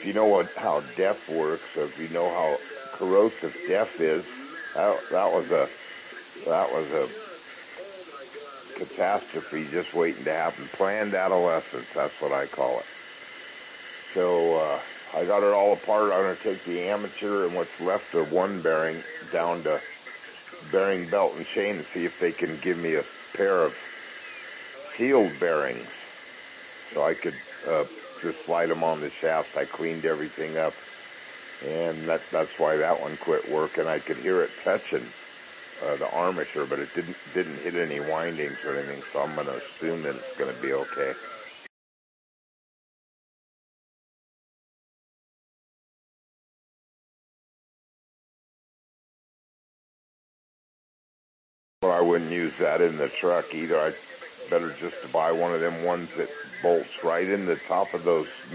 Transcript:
if you know how DEF works, or if you know how corrosive DEF is, that was a catastrophe just waiting to happen. Planned adolescence, that's what I call it. So I got it all apart. I'm going to take the amateur and what's left of one bearing down to bearing belt and chain and see if they can give me a pair of sealed bearings so I could just slide them on the shaft. I cleaned everything up, and that's why that one quit working. I could hear it touching the armature, but it didn't hit any windings or anything, so I'm going to assume that it's going to be okay. Well, I wouldn't use that in the truck either. I'd better just buy one of them ones that bolts right in the top of those